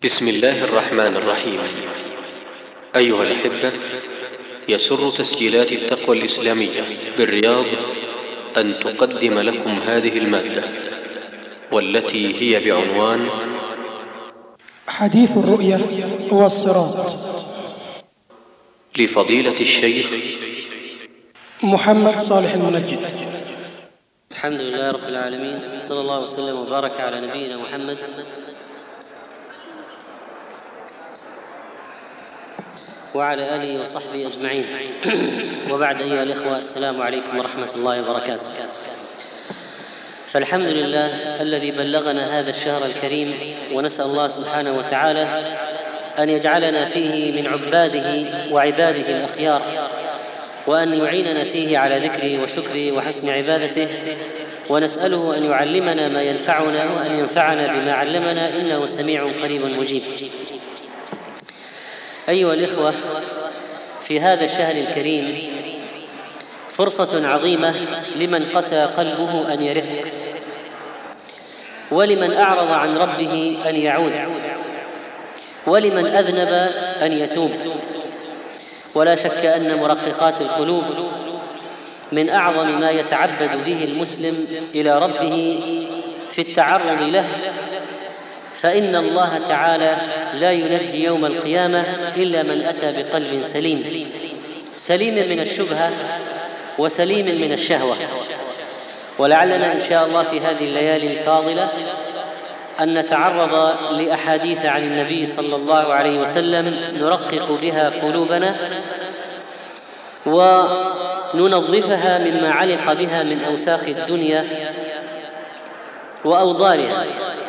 بسم الله الرحمن الرحيم. أيها الأحبة، يسر تسجيلات التقوى الإسلامية بالرياض أن تقدم لكم هذه المادة، والتي هي بعنوان حديث الرؤيا والصراط، لفضيلة الشيخ محمد صالح المنجد. الحمد لله رب العالمين، صلى الله وسلم وبارك على نبينا محمد وعلى آله وصحبه أجمعين. وبعد، أيها الإخوة، السلام عليكم ورحمة الله وبركاته. فالحمد لله الذي بلغنا هذا الشهر الكريم، ونسأل الله سبحانه وتعالى أن يجعلنا فيه من عباده وعباده الأخيار، وأن يعيننا فيه على ذكره وشكره وحسن عبادته، ونسأله أن يعلمنا ما ينفعنا وأن ينفعنا بما علمنا، إنه سميع قريب مجيب. أيها الإخوة، في هذا الشهر الكريم فرصة عظيمة لمن قسى قلبه أن يرق، ولمن أعرض عن ربه أن يعود، ولمن أذنب أن يتوب. ولا شك أن مرققات القلوب من أعظم ما يتعبد به المسلم إلى ربه في التعرض له، فإن الله تعالى لا ينجي يوم القيامة إلا من أتى بقلب سليم، سليم من الشبهة وسليم من الشهوة. ولعلنا إن شاء الله في هذه الليالي الفاضلة أن نتعرض لأحاديث عن النبي صلى الله عليه وسلم نرقق بها قلوبنا وننظفها مما علق بها من أوساخ الدنيا وأوضارها.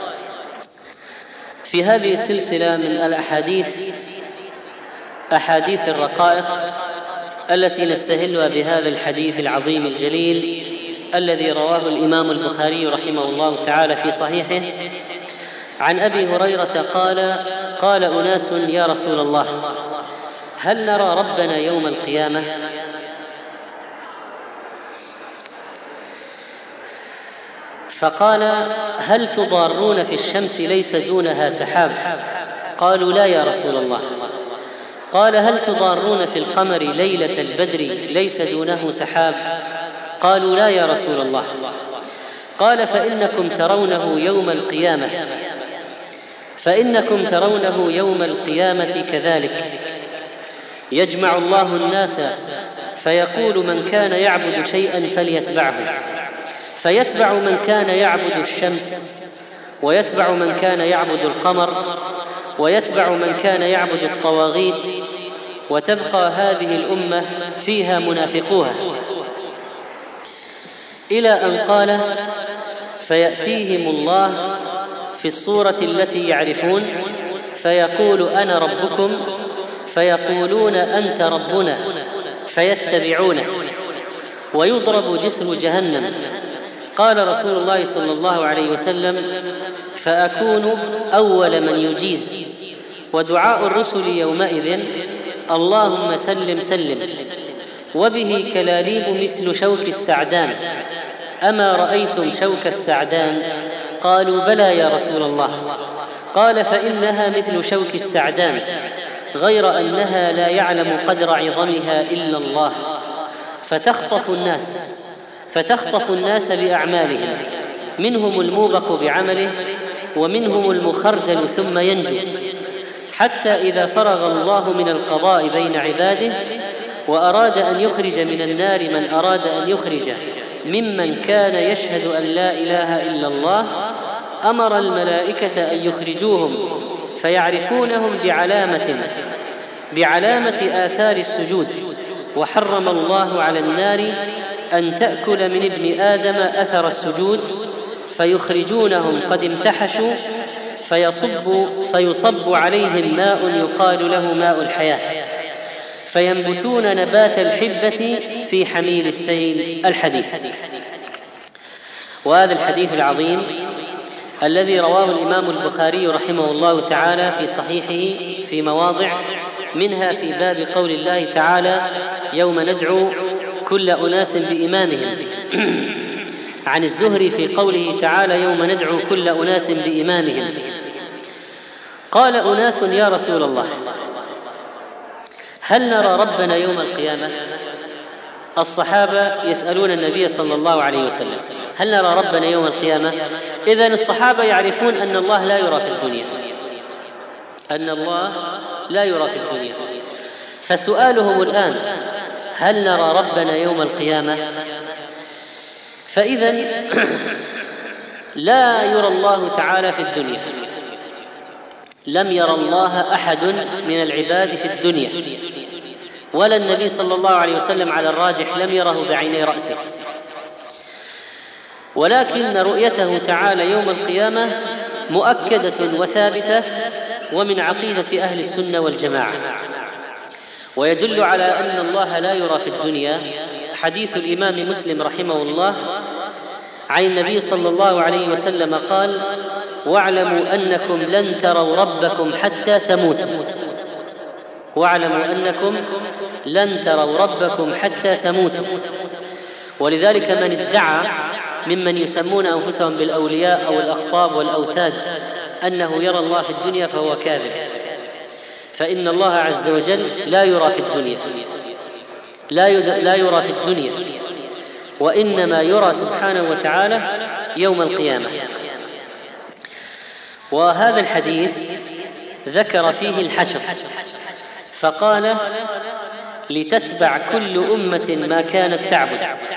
في هذه السلسلة من الأحاديث، أحاديث الرقائق، التي نستهلها بهذا الحديث العظيم الجليل الذي رواه الإمام البخاري رحمه الله تعالى في صحيحه عن أبي هريرة قال: قال أناس: يا رسول الله، هل نرى ربنا يوم القيامة؟ فقال: هل تضارون في الشمس ليس دونها سحاب؟ قالوا: لا يا رسول الله. قال: هل تضارون في القمر ليلة البدر ليس دونه سحاب؟ قالوا: لا يا رسول الله. قال: فإنكم ترونه يوم القيامة كذلك، يجمع الله الناس فيقول: من كان يعبد شيئا فليتبعه، فيتبع من كان يعبد الشمس، ويتبع من كان يعبد القمر، ويتبع من كان يعبد الطواغيت، وتبقى هذه الأمة فيها منافقوها، إلى أن قال: فيأتيهم الله في الصورة التي يعرفون فيقول: أنا ربكم، فيقولون: أنت ربنا، فيتبعونه، ويضرب جسر جهنم. قال رسول الله صلى الله عليه وسلم: فأكون أول من يجيز. ودعاء الرسل يومئذ: اللهم سلم سلم، وبه كلاليب مثل شوك السعدان. أما رأيتم شوك السعدان؟ قالوا: بلى يا رسول الله. قال: فإنها مثل شوك السعدان، غير أنها لا يعلم قدر عظمها إلا الله، فتخطف الناس بأعمالهم، منهم الموبق بعمله، ومنهم المخردل ثم ينجو، حتى إذا فرغ الله من القضاء بين عباده وأراد أن يخرج من النار من أراد أن يخرج ممن كان يشهد أن لا إله إلا الله، أمر الملائكة أن يخرجوهم فيعرفونهم بعلامة آثار السجود. وحرم الله على النار أن تأكل من ابن آدم أثر السجود، فيخرجونهم قد امتحشوا، فيصب عليهم ماء يقال له ماء الحياة، فينبتون نبات الحبة في حميل السيل. الحديث. وهذا الحديث العظيم الذي رواه الإمام البخاري رحمه الله تعالى في صحيحه في مواضع، منها في باب قول الله تعالى: يوم ندعو كل أناس بإمامهم، عن الزهري في قوله تعالى: يوم ندعو كل أناس بإمامهم. قال أناس: يا رسول الله، هل نرى ربنا يوم القيامة؟ الصحابة يسألون النبي صلى الله عليه وسلم: هل نرى ربنا يوم القيامة؟ إذن الصحابة يعرفون أن الله لا يرى في الدنيا، أن الله لا يرى في الدنيا. فسؤالهم الآن: هل نرى ربنا يوم القيامة؟ فإذن لا يرى الله تعالى في الدنيا، لم يرى الله أحد من العباد في الدنيا، ولا النبي صلى الله عليه وسلم على الراجح لم يره بعيني رأسه، ولكن رؤيته تعالى يوم القيامة مؤكدة وثابتة ومن عقيدة أهل السنة والجماعة. ويدل على أن الله لا يرى في الدنيا حديث الإمام مسلم رحمه الله عن النبي صلى الله عليه وسلم قال: واعلموا أنكم لن تروا ربكم حتى تموتوا. واعلموا أنكم لن تروا ربكم حتى تموتوا. ولذلك من ادعى ممن يسمون أنفسهم بالأولياء أو الأقطاب والأوتاد أنه يرى الله في الدنيا فهو كاذب، فإن الله عز وجل لا يرى في الدنيا، لا يرى في الدنيا، وإنما يرى سبحانه وتعالى يوم القيامة. وهذا الحديث ذكر فيه الحشر، فقال: لتتبع كل أمة ما كانت تعبد.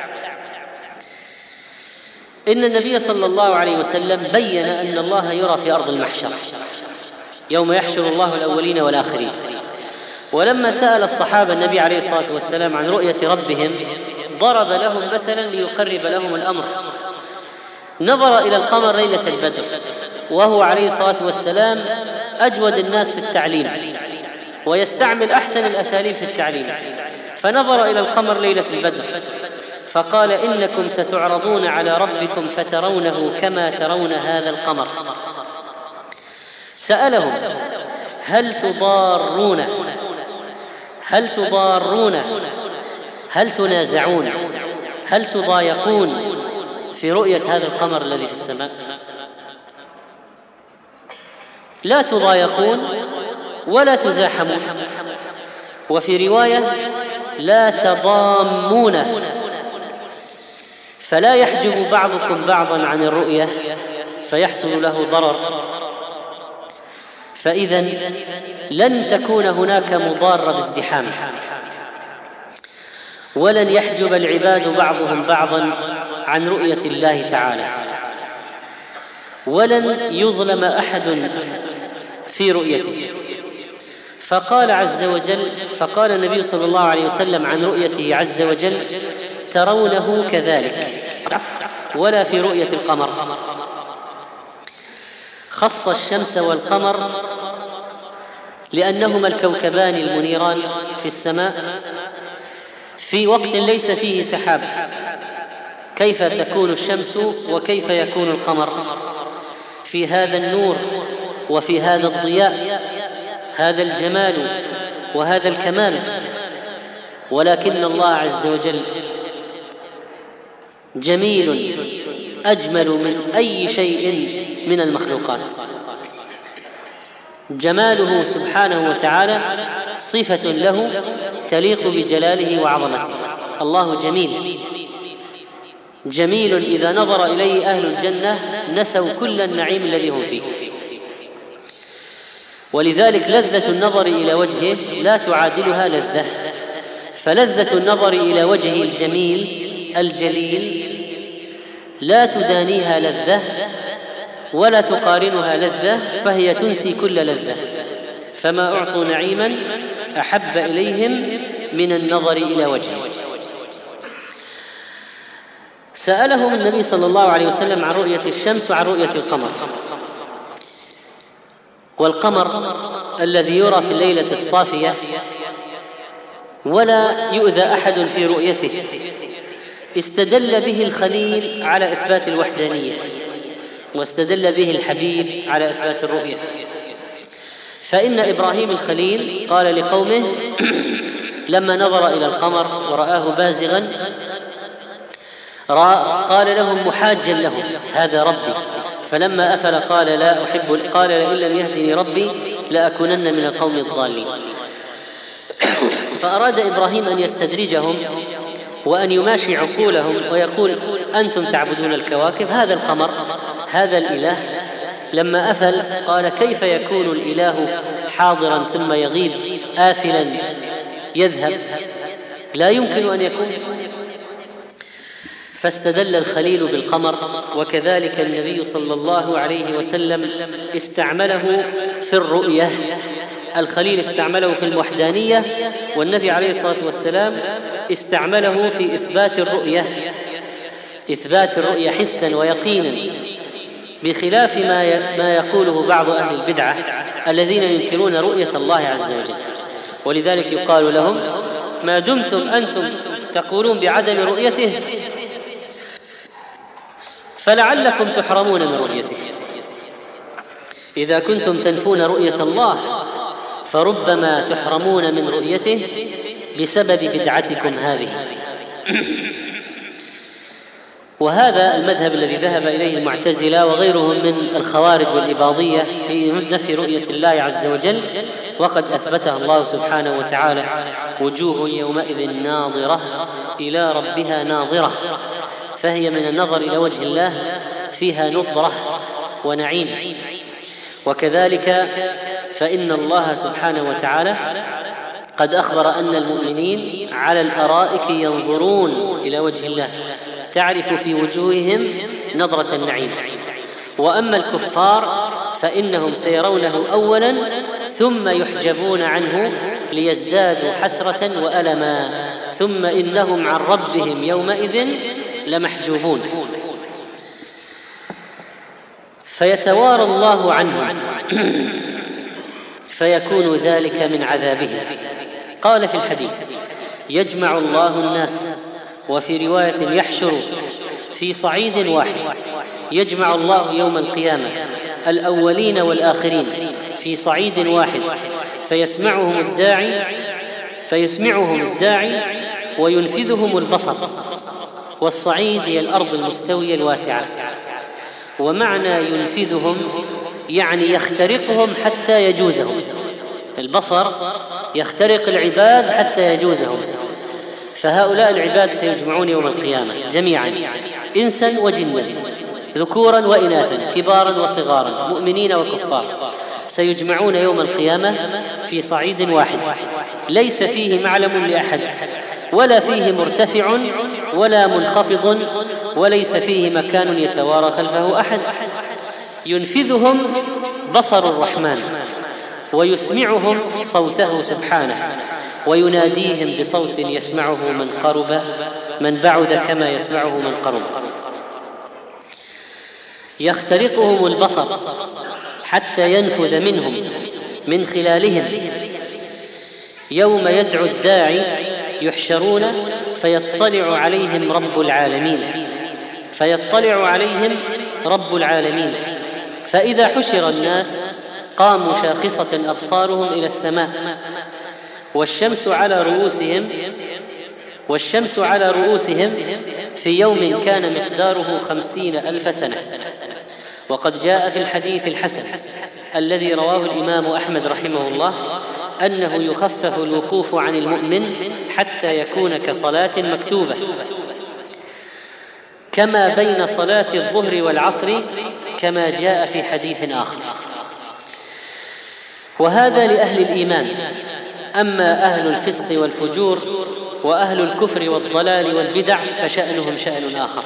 إن النبي صلى الله عليه وسلم بين أن الله يرى في أرض المحشر يوم يحشر الله الأولين والآخرين. ولما سأل الصحابة النبي عليه الصلاة والسلام عن رؤية ربهم ضرب لهم مثلا ليقرب لهم الأمر. نظر إلى القمر ليلة البدر، وهو عليه الصلاة والسلام أجود الناس في التعليم ويستعمل أحسن الأساليب في التعليم، فنظر إلى القمر ليلة البدر فقال: إنكم ستعرضون على ربكم فترونه كما ترون هذا القمر. سألهم: هل تضارون هل تنازعون هل تضايقون في رؤية هذا القمر الذي في السماء؟ لا تضايقون ولا تزاحمون. وفي رواية: لا تضامون، فلا يحجب بعضكم بعضا عن الرؤية فيحصل له ضرر. فإذن لن تكون هناك مضارة بازدحام، ولن يحجب العباد بعضهم بعضا عن رؤية الله تعالى، ولن يظلم أحد في رؤيته. فقال عز وجل، فقال النبي صلى الله عليه وسلم عن رؤيته عز وجل: ترونه كذلك. ولا في رؤية القمر. خص الشمس والقمر لأنهما الكوكبان المنيران في السماء في وقت ليس فيه سحاب. كيف تكون الشمس وكيف يكون القمر في هذا النور وفي هذا الضياء، هذا الجمال وهذا الكمال؟ ولكن الله عز وجل جميل أجمل من أي شيء من المخلوقات. جماله سبحانه وتعالى صفة له تليق بجلاله وعظمته. الله جميل إذا نظر إليه أهل الجنة نسوا كل النعيم الذي هم فيه. ولذلك لذة النظر إلى وجهه لا تعادلها لذة، فلذة النظر إلى وجهه الجميل الجليل لا تدانيها لذة ولا تقارنها لذة، فهي تنسي كل لذة. فما أعطوا نعيما أحب إليهم من النظر إلى وجهه. سألهم النبي صلى الله عليه وسلم عن رؤية الشمس وعن رؤية القمر. والقمر الذي يرى في الليلة الصافية ولا يؤذى أحد في رؤيته استدل به الخليل على إثبات الوحدانية، واستدل به الحبيب على إثبات الرؤية. فإن إبراهيم الخليل قال لقومه لما نظر إلى القمر ورآه بازغا قال لهم محاجا لهم: هذا ربي. فلما أفل قال لئن لم يهدني ربي لأكونن من القوم الضالين. فأراد إبراهيم أن يستدرجهم وأن يماشي عقولهم ويقول أنتم تعبدون الكواكب، هذا القمر هذا الإله. لما أفل قال كيف يكون الإله حاضرا ثم يغيب آفلا يذهب، لا يمكن أن يكون. فاستدل الخليل بالقمر، وكذلك النبي صلى الله عليه وسلم استعمله في الرؤية. الخليل استعمله في الوحدانية، والنبي عليه الصلاة والسلام استعمله في إثبات الرؤية حسا ويقينا، بخلاف ما يقوله بعض أهل البدعة الذين ينكرون رؤية الله عز وجل. ولذلك يقال لهم ما دمتم أنتم تقولون بعدم رؤيته فلعلكم تحرمون من رؤيته. إذا كنتم تنفون رؤية الله فربما تحرمون من رؤيته بسبب بدعتكم هذه. وهذا المذهب الذي ذهب إليه المعتزلة وغيرهم من الخوارج والإباضية في نفي رؤية الله عز وجل، وقد أثبتها الله سبحانه وتعالى: وجوه يومئذ ناظرة إلى ربها ناظرة، فهي من النظر إلى وجه الله فيها نضرة ونعيم. وكذلك فإن الله سبحانه وتعالى قد أخبر أن المؤمنين على الأرائك ينظرون إلى وجه الله تعرف في وجوههم نظرة النعيم. وأما الكفار فإنهم سيرونه أولا ثم يحجبون عنه ليزدادوا حسرة وألما، ثم إنهم عن ربهم يومئذ لمحجوبون، فيتوارى الله عنهم فيكون ذلك من عذابه. قال في الحديث: يجمع الله الناس، وفي رواية يحشر في صعيد واحد. يجمع الله يوم القيامة الأولين والآخرين في صعيد واحد، فيسمعهم الداعي وينفذهم البصر. والصعيد هي الأرض المستوية الواسعة. ومعنى ينفذهم يعني يخترقهم حتى يجوزهم. البصر يخترق العباد حتى يجوزهم. فهؤلاء العباد سيجمعون يوم القيامة جميعا، إنسا وجنا، ذكورا وإناثا، كبارا وصغارا، مؤمنين وكفار، سيجمعون يوم القيامة في صعيد واحد ليس فيه معلم لأحد، ولا فيه مرتفع ولا منخفض، وليس فيه مكان يتوارى خلفه أحد. ينفذهم بصر الرحمن ويسمعهم صوته سبحانه، ويناديهم بصوت يسمعه من بعد كما يسمعه من قرب. يخترقهم البصر حتى ينفذ منهم من خلالهم. يوم يدعو الداعي يحشرون فيطلع عليهم رب العالمين. فإذا حشر الناس قاموا شاخصة أبصارهم إلى السماء، والشمس على رؤوسهم في يوم كان مقداره 50,000 سنة. وقد جاء في الحديث الحسن الذي رواه الإمام أحمد رحمه الله أنه يخفف الوقوف عن المؤمن حتى يكون كصلاة مكتوبة، كما بين صلاة الظهر والعصر، كما جاء في حديث آخر. وهذا لأهل الإيمان. أما أهل الفسق والفجور وأهل الكفر والضلال والبدع فشأنهم شأن آخر.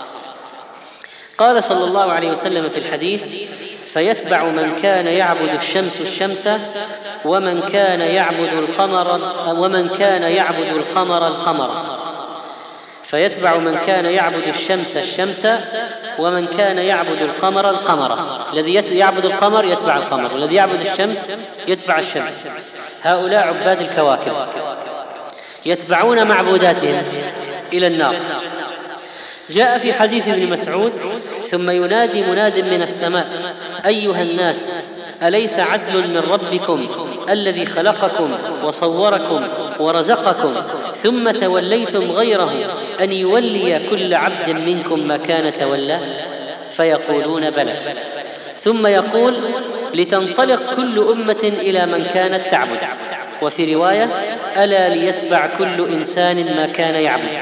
قال صلى الله عليه وسلم في الحديث: فيتبع من كان يعبد الشمس ومن كان يعبد القمر فيتبع من كان يعبد الشمس ومن كان يعبد القمر. الذي يعبد القمر يتبع القمر، والذي يعبد الشمس يتبع الشمس. هؤلاء عباد الكواكب يتبعون معبوداتهم إلى النار. جاء في حديث ابن مسعود: ثم ينادي مناد من السماء: أيها الناس، أليس عدل من ربكم الذي خلقكم وصوركم ورزقكم ثم توليتم غيره أن يولي كل عبد منكم ما كان تولى؟ فيقولون بلى. ثم يقول: لتنطلق كل أمة إلى من كانت تعبد. وفي رواية: ألا ليتبع كل إنسان ما كان يعبد.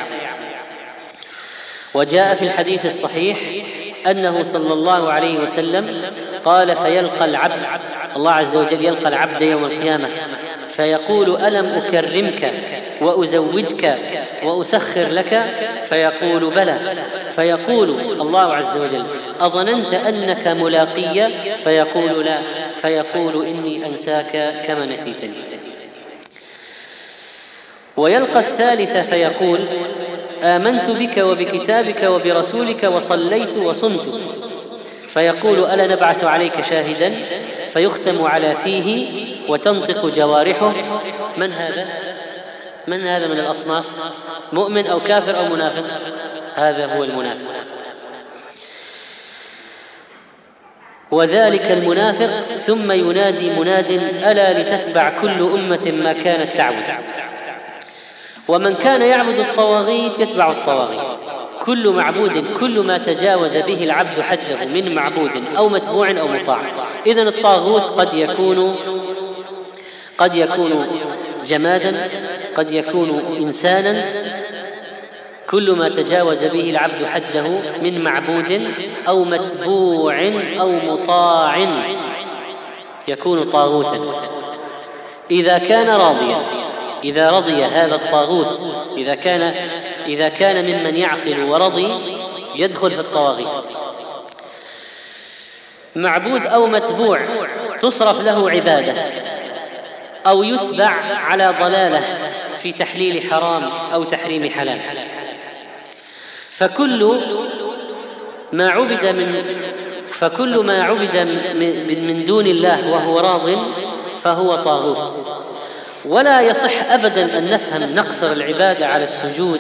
وجاء في الحديث الصحيح أنه صلى الله عليه وسلم قال: فيلقى العبد، الله عز وجل يلقى العبد يوم القيامة فيقول: ألم أكرمك وأزوجك وأسخر لك؟ فيقول: بلى. فيقول الله عز وجل: أظننت أنك ملاقي؟ فيقول: لا. فيقول: إني أنساك كما نسيتني. ويلقى الثالث فيقول: آمنت بك وبكتابك وبرسولك وصليت وصمت. فيقول: ألا نبعث عليك شاهدا؟ فيختم على فيه وتنطق جوارحه. من هذا؟ من هذا من الأصناف؟ مؤمن أو كافر أو منافق؟ هذا هو المنافق. وذلك المنافق. ثم ينادي مناد: ألا لتتبع كل أمة ما كانت تعبد. ومن كان يعبد الطواغيت يتبع الطواغيت. كل معبود، كل ما تجاوز به العبد حده من معبود أو متبوع أو مطاع. إذن الطاغوت قد يكون جمادا، قد يكون إنسانا. كل ما تجاوز به العبد حده من معبود أو متبوع أو مطاع يكون طاغوتا إذا كان راضيا. إذا رضي هذا الطاغوت، إذا كان ممن يعقل ورضي يدخل في الطواغيت. معبود أو متبوع تصرف له عبادة، أو يتبع على ضلالة في تحليل حرام أو تحريم حلال. فكل ما عبد من دون الله وهو راض فهو طاغوت. ولا يصح أبدا أن نفهم نقصر العبادة على السجود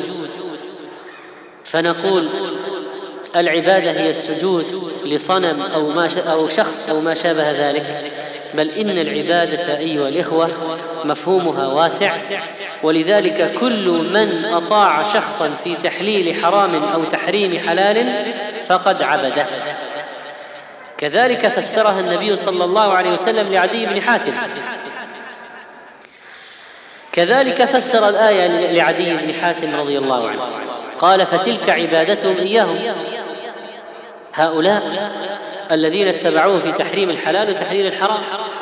فنقول العبادة هي السجود لصنم أو شخص أو ما شابه ذلك، بل إن العبادة أيها الإخوة مفهومها واسع. ولذلك كل من أطاع شخصا في تحليل حرام أو تحريم حلال فقد عبده. كذلك فسرها النبي صلى الله عليه وسلم لعدي بن حاتم. كذلك فسر الآية لعدي بن حاتم رضي الله عنه، قال: فتلك عبادتهم إياهم. هؤلاء الذين اتبعوه في تحريم الحلال وتحليل الحرام،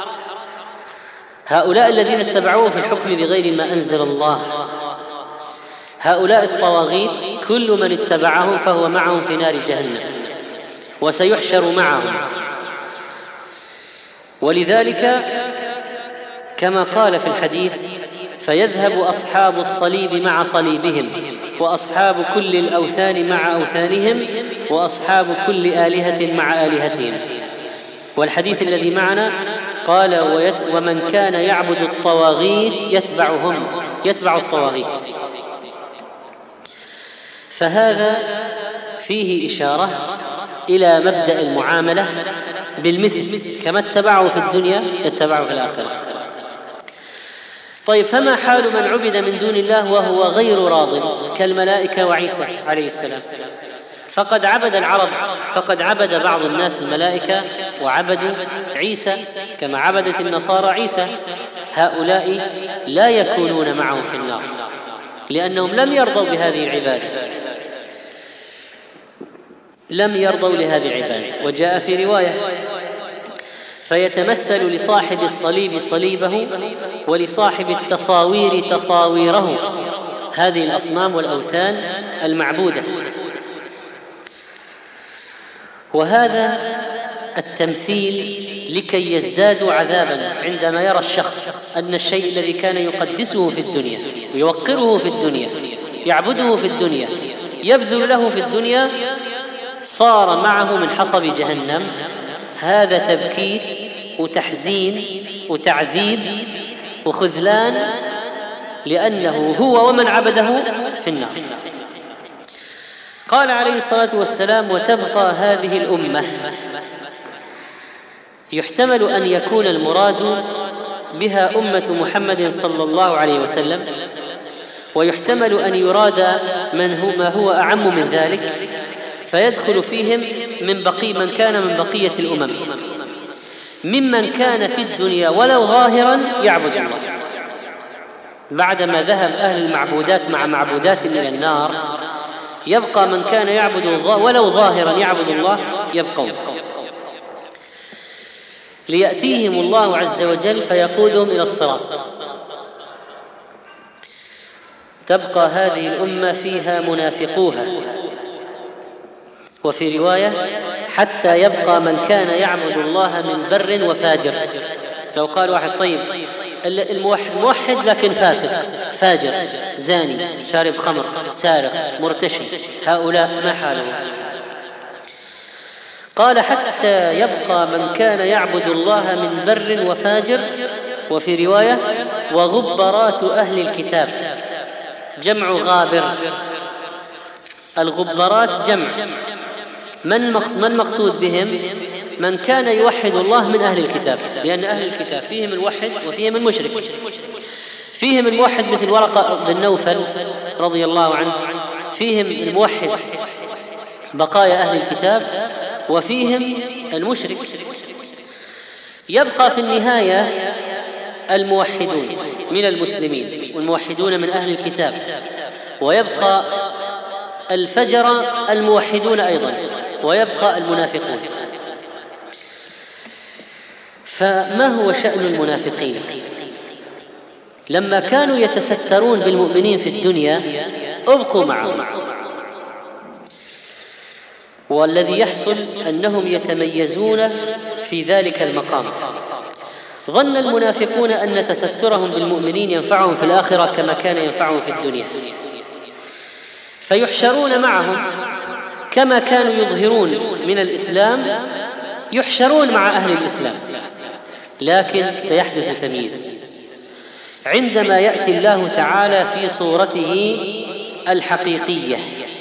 هؤلاء الذين اتبعوه في الحكم بغير ما أنزل الله، هؤلاء الطواغيت كل من اتبعهم فهو معهم في نار جهنم وسيحشر معهم. ولذلك كما قال في الحديث: فيذهب أصحاب الصليب مع صليبهم، وأصحاب كل الأوثان مع أوثانهم، وأصحاب كل آلهة مع آلهتهم. والحديث الذي معنا قال: ومن كان يعبد الطواغيت يتبع الطواغيت. فهذا فيه إشارة إلى مبدأ المعاملة بالمثل، كما اتبعوا في الدنيا يتبعوا في الآخرة. طيب، فما حال من عبد من دون الله وهو غير راض كالملائكة وعيسى عليه السلام؟ فقد عبد العرب، فقد عبد بعض الناس الملائكة وعبدوا عيسى كما عبدت النصارى عيسى. هؤلاء لا يكونون معهم في النار لأنهم لم يرضوا بهذه العبادة، لم يرضوا لهذه العبادة. وجاء في رواية: فيتمثل لصاحب الصليب صليبه ولصاحب التصاوير تصاويره. هذه الأصنام والأوثان المعبودة. وهذا التمثيل لكي يزدادوا عذابا عندما يرى الشخص أن الشيء الذي كان يقدسه في الدنيا ويوقره في الدنيا يعبده في الدنيا يبذل له في الدنيا صار معه من حصب جهنم. هذا تبكيت وتحزين وتعذيب وخذلان، لأنه هو ومن عبده في النار. قال عليه الصلاة والسلام: وتبقى هذه الأمة. يحتمل أن يكون المراد بها أمة محمد صلى الله عليه وسلم، ويحتمل أن يراد ما هو أعم من ذلك، فيدخل فيهم من كان من بقية الأمم ممن كان في الدنيا ولو ظاهرا يعبد الله. بعدما ذهب أهل المعبودات مع معبودات من النار يبقى من كان يعبد ولو ظاهرا يعبد الله يبقون، ليأتيهم الله عز وجل فيقودهم إلى الصراط. تبقى هذه الأمة فيها منافقوها. وفي رواية حتى يبقى من كان يعبد الله من بر وفاجر. لو قال واحد طيب الموحد لكن فاسق فاجر زاني شارب خمر سارق مرتشي، هؤلاء ما حالهم؟ قال حتى يبقى من كان يعبد الله من بر وفاجر. وفي رواية وغبرات أهل الكتاب، جمع غابر. الغبرات جمع. من مقصود بهم؟ من كان يوحد الله من أهل الكتاب، لأن أهل الكتاب فيهم الموحد وفيهم المشرك. فيهم الموحد مثل ورقة بن نوفل رضي الله عنه، فيهم الموحد بقايا أهل الكتاب، وفيهم المشرك. يبقى في النهاية الموحدون من المسلمين والموحدون من أهل الكتاب، ويبقى الفجر الموحدون أيضا، ويبقى المنافقون. فما هو شأن المنافقين؟ لما كانوا يتسترون بالمؤمنين في الدنيا أبقوا معهم، والذي يحصل أنهم يتميزون في ذلك المقام. ظن المنافقون أن تسترهم بالمؤمنين ينفعهم في الآخرة كما كان ينفعهم في الدنيا، فيحشرون معهم كما كانوا يظهرون من الإسلام، يحشرون مع أهل الإسلام. لكن سيحدث تمييز عندما يأتي الله تعالى في صورته الحقيقية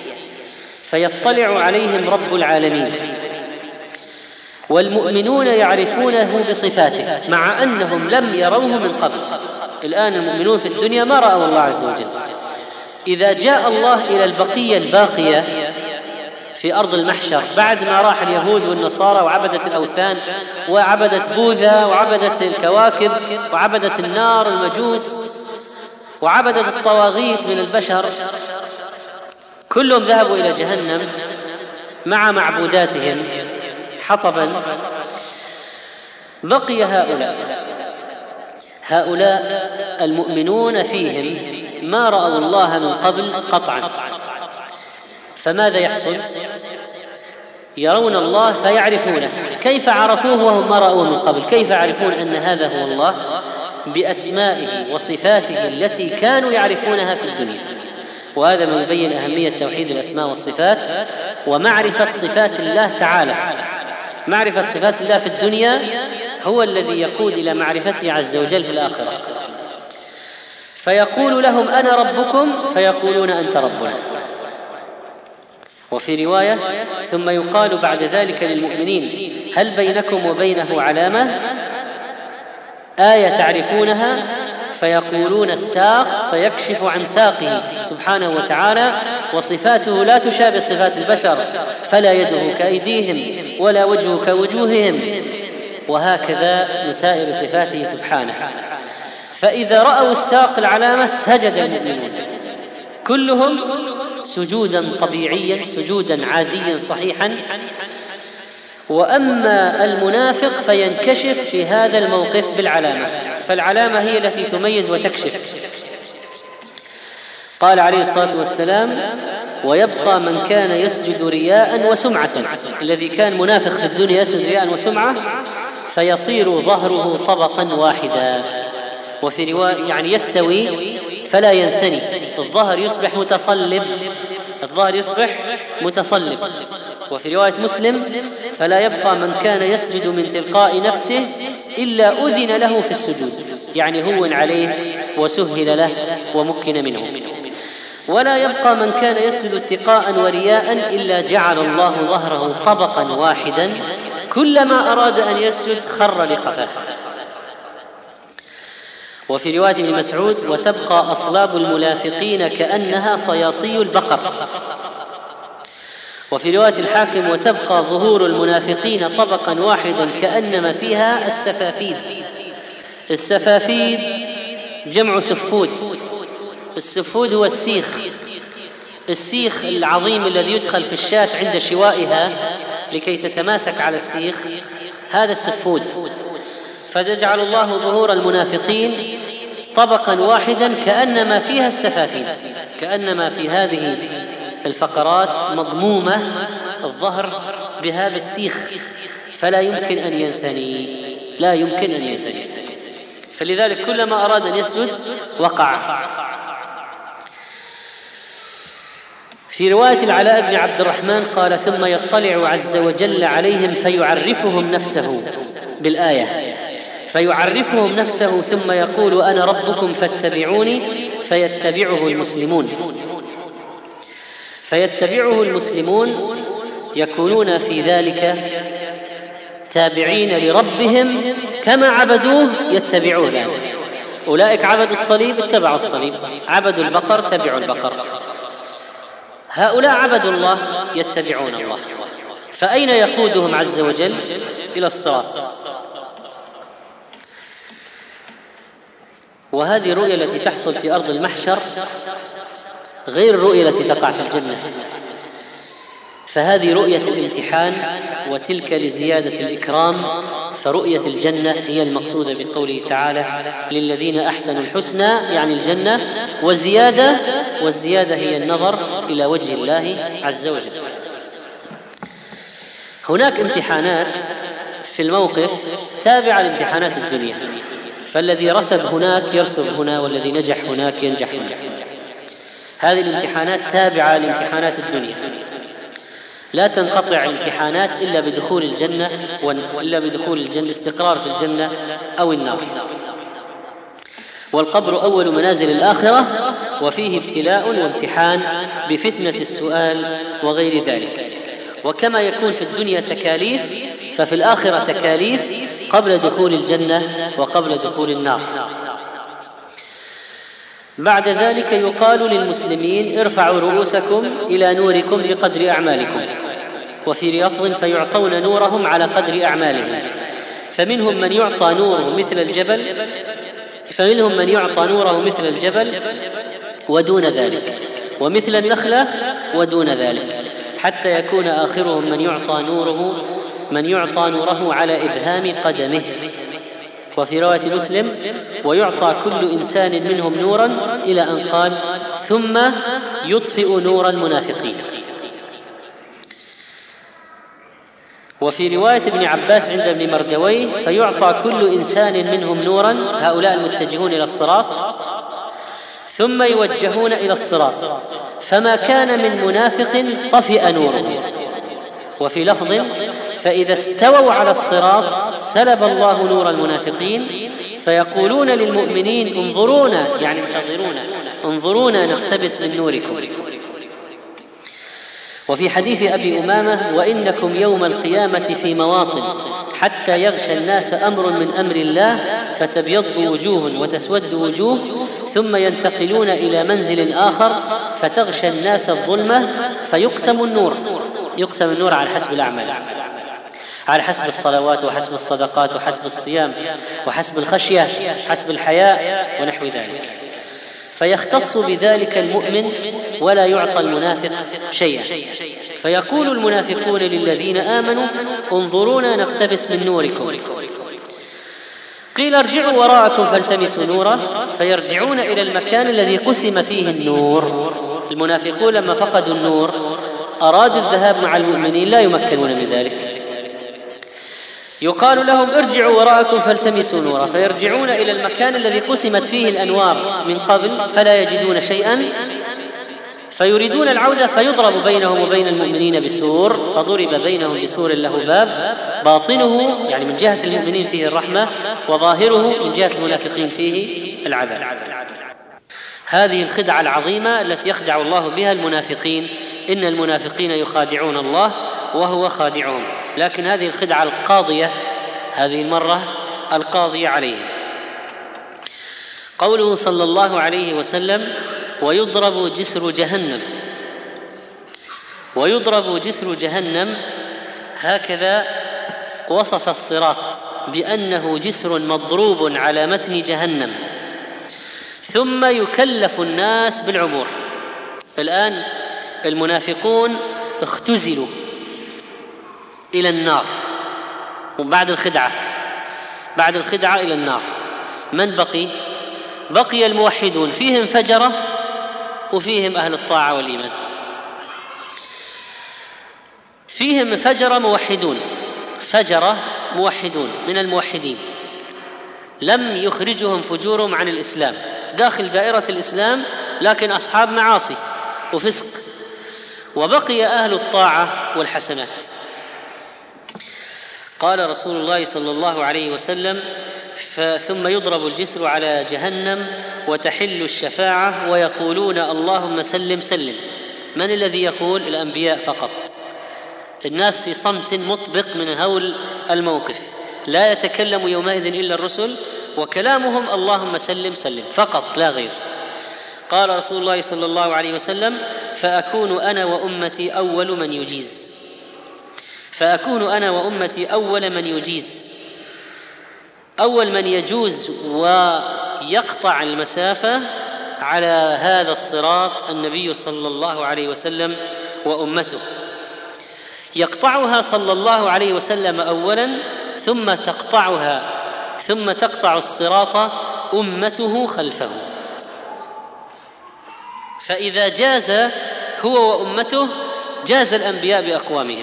فيطلع عليهم رب العالمين، والمؤمنون يعرفونه بصفاته مع أنهم لم يروه من قبل. الآن المؤمنون في الدنيا ما رأوا الله عز وجل. إذا جاء الله إلى البقية الباقية في أرض المحشر بعد ما راح اليهود والنصارى وعبدت الأوثان وعبدت بوذا وعبدت الكواكب وعبدت النار المجوس وعبدت الطواغيت من البشر، كلهم ذهبوا إلى جهنم مع معبوداتهم حطبا. بقي هؤلاء المؤمنون فيهم ما رأوا الله من قبل قطعا. فماذا يحصل؟ يرون الله فيعرفونه. كيف عرفوه وهم ما رأوه من قبل؟ كيف يعرفون أن هذا هو الله؟ بأسمائه وصفاته التي كانوا يعرفونها في الدنيا. وهذا ما يبين أهمية توحيد الأسماء والصفات ومعرفة صفات الله تعالى. معرفة صفات الله في الدنيا هو الذي يقود إلى معرفته عز وجل في الآخرة. فيقول لهم أنا ربكم فيقولون أنت ربنا. وفي رواية ثم يقال بعد ذلك للمؤمنين هل بينكم وبينه علامة آية تعرفونها؟ فيقولون الساق، فيكشف عن ساقه سبحانه وتعالى، وصفاته لا تشابه صفات البشر، فلا يده كأيديهم ولا وجهه كوجوههم، وهكذا من سائر صفاته سبحانه. فإذا رأوا الساق العلامة سجد المؤمنون كلهم سجودا طبيعيا، سجودا عاديا صحيحا. وأما المنافق فينكشف في هذا الموقف بالعلامة، فالعلامة هي التي تميز وتكشف. قال عليه الصلاة والسلام ويبقى من كان يسجد رياء وسمعة. الذي كان منافق في الدنيا يسجد رياء وسمعة فيصير ظهره طبقا واحدا. وفي رواية يعني يستوي فلا ينثني، الظهر يصبح متصلب، الظهر يصبح متصلب. وفي رواية مسلم فلا يبقى من كان يسجد من تلقاء نفسه إلا أذن له في السجود، يعني هون عليه وسهل له ومكن منه. ولا يبقى من كان يسجد اتقاء ورياء إلا جعل الله ظهره طبقا واحدا، كلما أراد أن يسجد خر لقفاه. وفي رواية ابن مسعود وتبقى أصلاب المنافقين كأنها صياصي البقر. وفي رواية الحاكم: وتبقى ظهور المنافقين طبقا واحدا كأنما فيها السفافيد. السفافيد جمع سفود. السفود هو السيخ العظيم الذي يدخل في الشاة عند شوائها لكي تتماسك على السيخ، هذا السفود. فيجعل الله ظهور المنافقين طبقا واحدا كأنما فيها السفافيد، كأنما في هذه الفقرات مضمومة الظهر بهذا السيخ، فلا يمكن أن ينثني، لا يمكن أن ينثني. فلذلك كلما أراد أن يسجد وقع. في رواية العلاء بن عبد الرحمن قال: ثم يطلع عز وجل عليهم فيعرفهم نفسه بالآية، فيعرفهم نفسه ثم يقول: أنا ربكم فاتبعوني، فيتبعه المسلمون يكونون في ذلك تابعين لربهم كما عبدوه يتبعون. أولئك عبدوا الصليب اتبعوا الصليب، عبدوا البقر تبعوا البقر، هؤلاء عبدوا الله يتبعون الله. فأين يقودهم عز وجل؟ إلى الصراط. وهذه الرؤية التي تحصل في أرض المحشر غير الرؤية التي تقع في الجنة، فهذه رؤية الامتحان وتلك لزيادة الإكرام، فرؤية الجنة هي المقصودة بقوله تعالى: للذين أحسنوا الحسنى، يعني الجنة، والزيادة هي النظر إلى وجه الله عز وجل. هناك امتحانات في الموقف تابعة لامتحانات الدنيا، فالذي رسب هناك يرسب هنا، والذي نجح هناك ينجح هنا. هذه الامتحانات تابعة لامتحانات الدنيا، لا تنقطع الامتحانات إلا بدخول الجنة، وإلا بدخول الجنة، استقرار في الجنة أو النار. والقبر أول منازل الآخرة، وفيه ابتلاء وامتحان بفتنة السؤال وغير ذلك. وكما يكون في الدنيا تكاليف، ففي الآخرة تكاليف قبل دخول الجنة وقبل دخول النار. بعد ذلك يقال للمسلمين: ارفعوا رؤوسكم إلى نوركم بقدر أعمالكم. وفي لفظ: فيعطون نورهم على قدر أعمالهم. فمنهم من يعطى نوره مثل الجبل ودون ذلك، ومثل النخلة ودون ذلك، حتى يكون آخرهم من يعطى نوره على إبهام قدمه. وفي رواية مسلم: ويعطى كل إنسان منهم نورا، إلى أن قال: ثم يطفئ نور المنافقين. وفي رواية ابن عباس عند ابن مردويه: فيعطى كل إنسان منهم نورا، هؤلاء المتجهون إلى الصراط، ثم يوجهون إلى الصراط، فما كان من منافق طفئ نوره. وفي لفظ: فإذا استووا على الصراط سلب الله نور المنافقين، فيقولون للمؤمنين: انظرونا، يعني انظرونا نقتبس من نوركم. وفي حديث أبي أمامة: وإنكم يوم القيامة في مواطن حتى يغشى الناس أمر من أمر الله، فتبيض وجوه وتسود وجوه، ثم ينتقلون إلى منزل آخر فتغشى الناس الظلمة، فيقسم النور على حسب الأعمال، على حسب الصلوات وحسب الصدقات وحسب الصيام وحسب الخشية، حسب الحياء ونحو ذلك، فيختص بذلك المؤمن ولا يعطى المنافق شيئا. فيقول المنافقون للذين آمنوا: انظرونا نقتبس من نوركم. قيل: ارجعوا وراءكم فالتمسوا نورا، فيرجعون إلى المكان الذي قسم فيه النور. المنافقون لما فقدوا النور أرادوا الذهاب مع المؤمنين، لا يمكنون من ذلك. يقال لهم: ارجعوا وراءكم فالتمسوا نورا، فيرجعون إلى المكان الذي قسمت فيه الأنوار من قبل، فلا يجدون شيئا، فيريدون العودة، فيضرب بينهم وبين المؤمنين بسور، فضرب بينهم بسور له باب، باطنه يعني من جهة المؤمنين فيه الرحمة، وظاهره من جهة المنافقين فيه العذاب. هذه الخدعة العظيمة التي يخدع الله بها المنافقين. إن المنافقين يخادعون الله وهو خادعهم، لكن هذه الخدعة القاضية، هذه المرة القاضية عليهم. قوله صلى الله عليه وسلم: ويضرب جسر جهنم ويضرب جسر جهنم. هكذا وصف الصراط بأنه جسر مضروب على متن جهنم، ثم يكلف الناس بالعبور. الآن المنافقون اختزلوا إلى النار، وبعد الخدعة إلى النار من بقي؟ بقي الموحدون، فيهم فجرة وفيهم أهل الطاعة والإيمان. فيهم فجرة موحدون من الموحدين لم يخرجهم فجورهم عن الإسلام، داخل دائرة الإسلام لكن أصحاب معاصي وفسق. وبقي أهل الطاعة والحسنات. قال رسول الله صلى الله عليه وسلم: ثم يضرب الجسر على جهنم وتحل الشفاعة ويقولون اللهم سلم سلم. من الذي يقول؟ الأنبياء فقط. الناس في صمت مطبق من هول الموقف، لا يتكلم يومئذ إلا الرسل، وكلامهم اللهم سلم سلم فقط لا غير. قال رسول الله صلى الله عليه وسلم: فأكون أنا وأمتي أول من يجيز. أول من يجوز ويقطع المسافة على هذا الصراط النبي صلى الله عليه وسلم وأمته. يقطعها صلى الله عليه وسلم أولا، ثم تقطع الصراط أمته خلفه. فإذا جاز هو وأمته جاز الأنبياء بأقوامهم.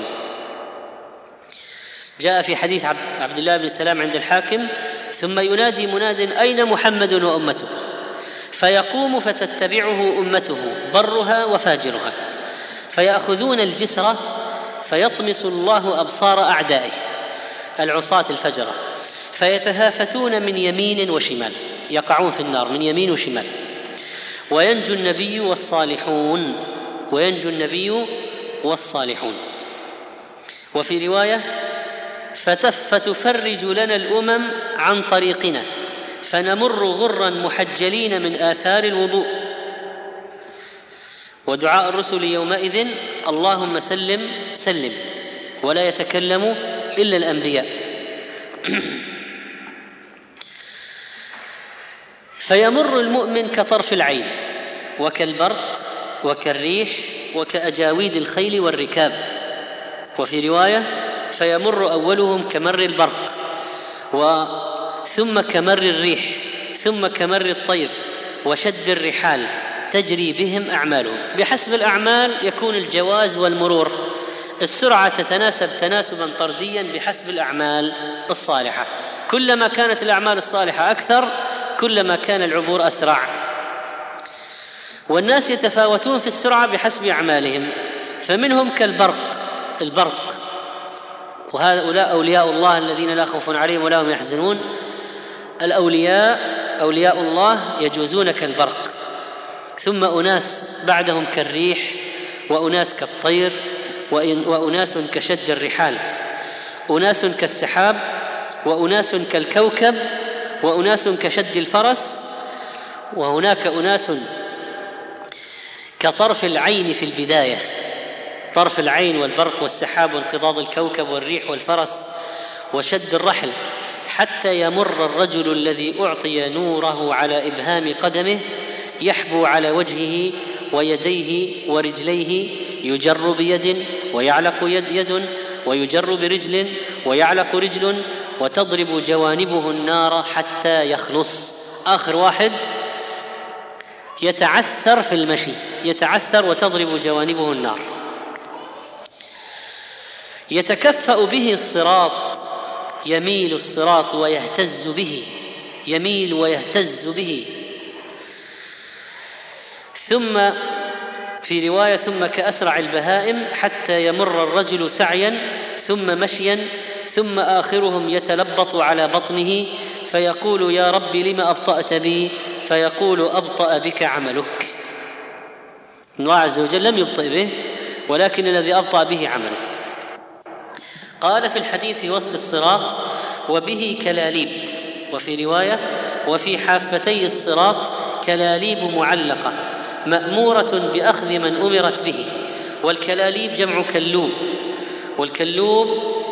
جاء في حديث عبد الله بن سلام عند الحاكم: ثم ينادي مناد أين محمد وأمته؟ فيقوم فتتبعه أمته برها وفاجرها، فيأخذون الجسر فيطمس الله أبصار أعدائه العصاة الفجرة، فيتهافتون من يمين وشمال، يقعون في النار من يمين وشمال. وينجو النبي والصالحون. وفي رواية: فتفرج لنا الأمم عن طريقنا فنمر غرا محجلين من آثار الوضوء. ودعاء الرسل يومئذ اللهم سلم سلم، ولا يتكلم إلا الأنبياء. فيمر المؤمن كطرف العين وكالبرق وكالريح وكأجاويد الخيل والركاب. وفي رواية: فيمر أولهم كمر البرق، ثم كمر الريح، ثم كمر الطير وشد الرحال تجري بهم أعمالهم. بحسب الأعمال يكون الجواز والمرور. السرعة تتناسب تناسبا طرديا بحسب الأعمال الصالحة. كلما كانت الأعمال الصالحة أكثر كلما كان العبور أسرع. والناس يتفاوتون في السرعة بحسب أعمالهم، فمنهم البرق، وهؤلاء أولياء الله الذين لا خوف عليهم ولا هم يحزنون. أولياء الله يجوزون كالبرق، ثم أناس بعدهم كالريح، وأناس كالطير، وأناس كشد الرحال، أناس كالسحاب، وأناس كالكوكب، وأناس كشد الفرس، وهناك أناس كطرف العين في البداية، طرف العين والبرق والسحاب وانقضاض الكوكب والريح والفرس وشد الرحل، حتى يمر الرجل الذي أعطي نوره على إبهام قدمه يحبو على وجهه ويديه ورجليه، يجر بيد ويعلق يد ويجر برجل ويعلق رجل، وتضرب جوانبه النار حتى يخلص. آخر واحد يتعثر في المشي، يتعثر وتضرب جوانبه النار. يتكفأ به الصراط، يميل الصراط ويهتز به، يميل ويهتز به. ثم في رواية: ثم كأسرع البهائم حتى يمر الرجل سعيا ثم مشيا، ثم آخرهم يتلبط على بطنه فيقول: يا رب لم أبطأت بي؟ فيقول: أبطأ بك عملك. الله عز وجل لم يبطئ به، ولكن الذي أبطأ به عمله. قال في الحديث في وصف الصراط: وبه كلاليب. وفي رواية: وفي حافتي الصراط كلاليب معلقة مأمورة بأخذ من أمرت به، والكلاليب جمع كلوب، والكلوب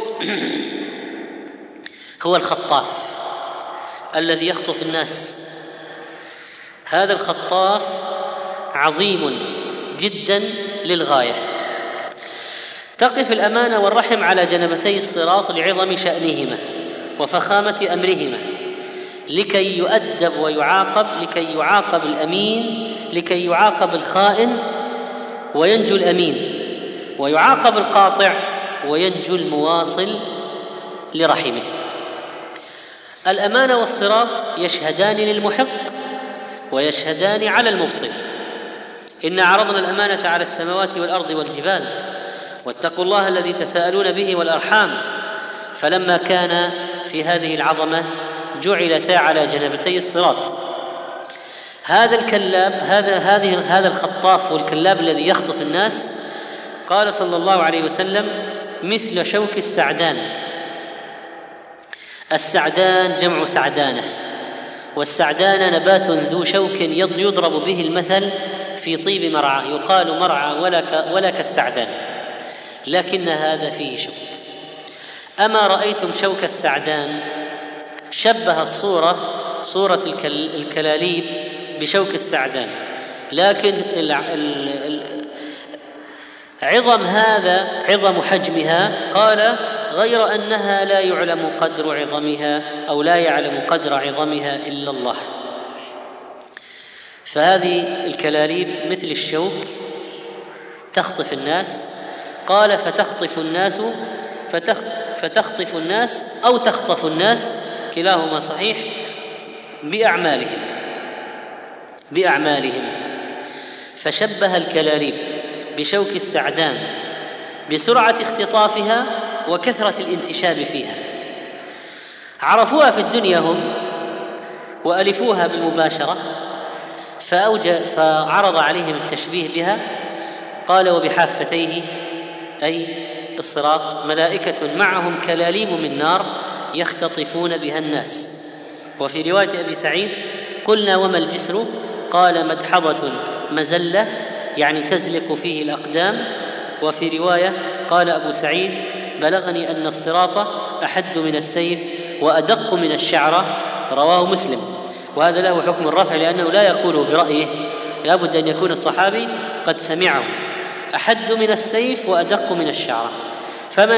هو الخطاف الذي يخطف الناس. هذا الخطاف عظيم جدا للغاية. تقف الأمانة والرحم على جنبتي الصراط لعظم شأنهما وفخامة أمرهما، لكي يؤدب ويعاقب، لكي يعاقب الأمين، لكي يعاقب الخائن وينجو الأمين، ويعاقب القاطع وينجو المواصل لرحمه. الأمانة والصراط يشهدان للمحق ويشهدان على المبطل. إنا عرضنا الأمانة على السماوات والأرض والجبال واتقوا الله الذي تساءلون به والأرحام، فلما كان في هذه العظمة جعلتا على جنبتي الصراط. هذا الكلاب، هذا الخطاف والكلاب الذي يخطف الناس، قال صلى الله عليه وسلم: مثل شوك السعدان. السعدان جمع سعدانة، والسعدان نبات ذو شوك يضرب به المثل في طيب مرعى، يقال مرعى ولا كالسعدان، لكن هذا فيه شوك. أما رأيتم شوك السعدان؟ شبه صورة الكلاليب بشوك السعدان، لكن عظم حجمها، قال: غير أنها لا يعلم قدر عظمها أو لا يعلم قدر عظمها إلا الله. فهذه الكلاليب مثل الشوك تخطف الناس. قال: فتخطف الناس أو تخطف الناس، كلاهما صحيح، بأعمالهم. فشبه الكلاليب بشوك السعدان بسرعة اختطافها وكثرة الانتشاب فيها. عرفوها في الدنيا هم وألفوها بالمباشرة، فعرض عليهم التشبيه بها. قال: وبحافتيه، أي الصراط، ملائكة معهم كلاليب من نار يختطفون بها الناس. وفي رواية أبي سعيد: قلنا: وما الجسر؟ قال: مدحضة مزلة، يعني تزلق فيه الأقدام. وفي رواية قال أبو سعيد: بلغني أن الصراط أحد من السيف وأدق من الشعرة. رواه مسلم. وهذا له حكم الرفع، لأنه لا يقوله برأيه، لا بد أن يكون الصحابي قد سمعه. أحد من السيف وأدق من الشعرة. فمن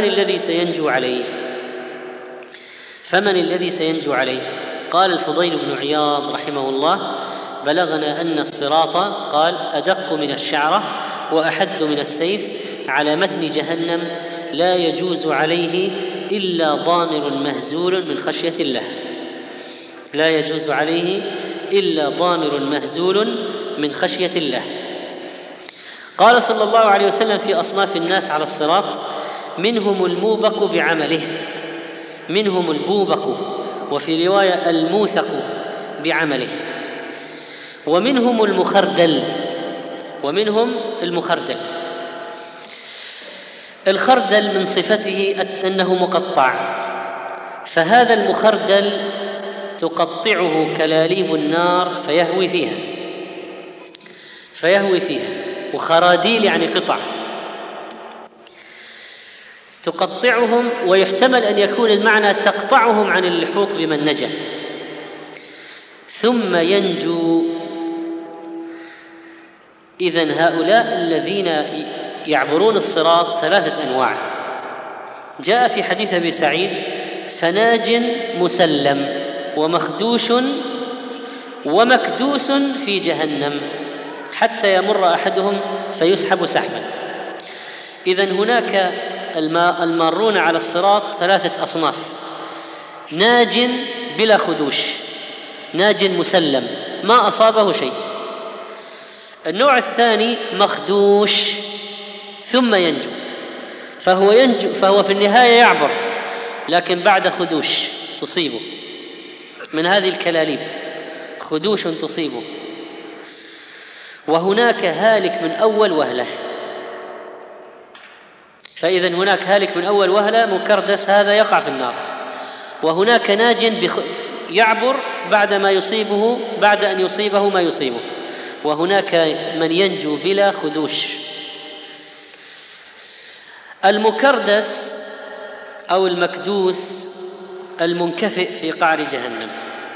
الذي سينجو عليه؟ قال الفضيل بن عياض رحمه الله: بلغنا أن الصراط، قال: أدق من الشعرة وأحد من السيف، على متن جهنم، لا يجوز عليه إلا ضامر مهزول من خشية الله. لا يجوز عليه إلا ضامر مهزول من خشية الله. قال صلى الله عليه وسلم في أصناف الناس على الصراط: منهم الموبق بعمله، منهم البوبق، وفي رواية الموثق بعمله، ومنهم المخردل. الخردل من صفته أنه مقطع، فهذا المخردل تقطعه كلاليب النار فيهوي فيها. وخراديل يعني قطع، تقطعهم، ويحتمل أن يكون المعنى تقطعهم عن اللحوق بمن نجا ثم ينجو. إذن هؤلاء الذين يعبرون الصراط 3 أنواع. جاء في حديث أبي سعيد: فناج مسلم ومخدوش ومكدوس في جهنم حتى يمر أحدهم فيسحب سحبا. إذن هناك المارون على الصراط 3 أصناف: ناج بلا خدوش، ناج مسلم ما أصابه شيء. النوع الثاني مخدوش ثم ينجو، فهو في النهاية يعبر، لكن بعد خدوش تصيبه من هذه الكلاليب، خدوش تصيبه. وهناك هالك من أول وهلة. فإذا هناك هالك من أول وهلة مكردس، هذا يقع في النار. وهناك ناج يعبر بعد أن يصيبه ما يصيبه. وهناك من ينجو بلا خدوش. المكردس أو المكدوس المنكفئ في قعر جهنم،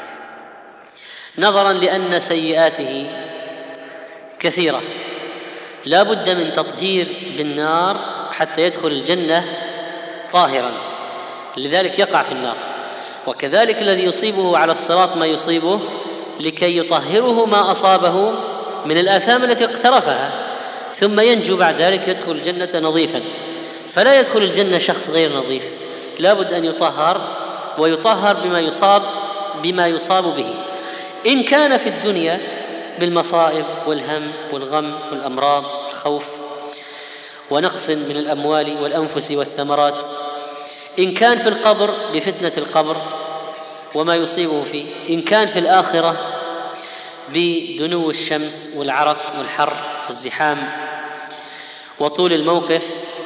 نظرا لأن سيئاته كثيرة لا بد من تطهير بالنار حتى يدخل الجنة طاهرا، لذلك يقع في النار. وكذلك الذي يصيبه على الصراط ما يصيبه لكي يطهره ما أصابه من الآثام التي اقترفها، ثم ينجو بعد ذلك يدخل الجنة نظيفا. فلا يدخل الجنة شخص غير نظيف، لا بد أن يطهر، ويطهر بما يصاب به، إن كان في الدنيا بالمصائب والهم والغم والأمراض والخوف ونقص من الأموال والأنفس والثمرات، إن كان في القبر بفتنة القبر وما يصيبه فيه، إن كان في الآخرة بدنو الشمس والعرق والحر والزحام وطول الموقف،